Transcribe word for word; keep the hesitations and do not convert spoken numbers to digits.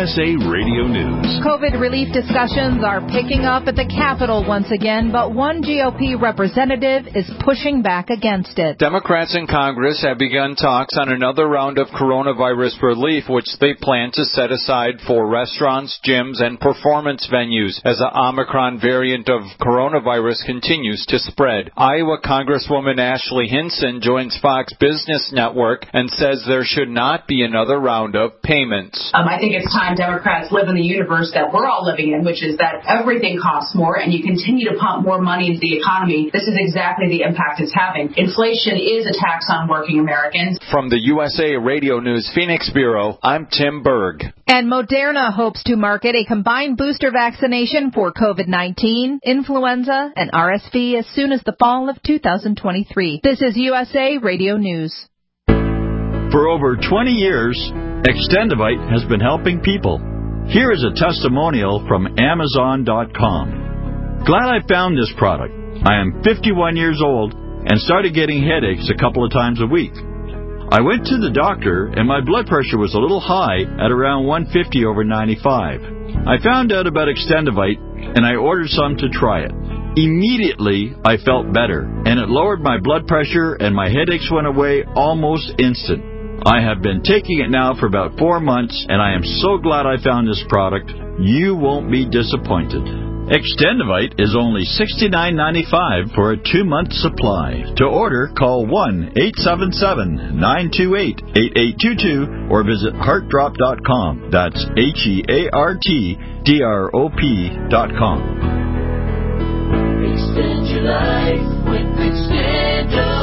S A Radio News. COVID relief discussions are picking up at the Capitol once again, but one G O P representative is pushing back against it. Democrats in Congress have begun talks on another round of coronavirus relief, which they plan to set aside for restaurants, gyms, and performance venues as the Omicron variant of coronavirus continues to spread. Iowa Congresswoman Ashley Hinson joins Fox Business Network and says there should not be another round of payments. Um, I think it's time Democrats live in the universe that we're all living in, which is that everything costs more and you continue to pump more money into the economy. This is exactly the impact it's having. Inflation is a tax on working Americans. From the U S A Radio News Phoenix Bureau, I'm Tim Berg. And Moderna hopes to market a combined booster vaccination for COVID nineteen, influenza, and R S V as soon as the fall of two thousand twenty-three. This is U S A Radio News. For over twenty years, Extendivite has been helping people. Here is a testimonial from Amazon dot com. Glad I found this product. I am fifty-one years old and started getting headaches a couple of times a week. I went to the doctor and my blood pressure was a little high at around one fifty over ninety-five. I found out about Extendivite and I ordered some to try it. Immediately, I felt better and it lowered my blood pressure and my headaches went away almost instant. I have been taking it now for about four months, and I am so glad I found this product. You won't be disappointed. Extendivite is only sixty-nine ninety-five for a two-month supply. To order, call one eight seven seven, nine two eight, eight eight two two or visit heart drop dot com. That's H E A R T D R O P dot com. Extend your life with Extendivite.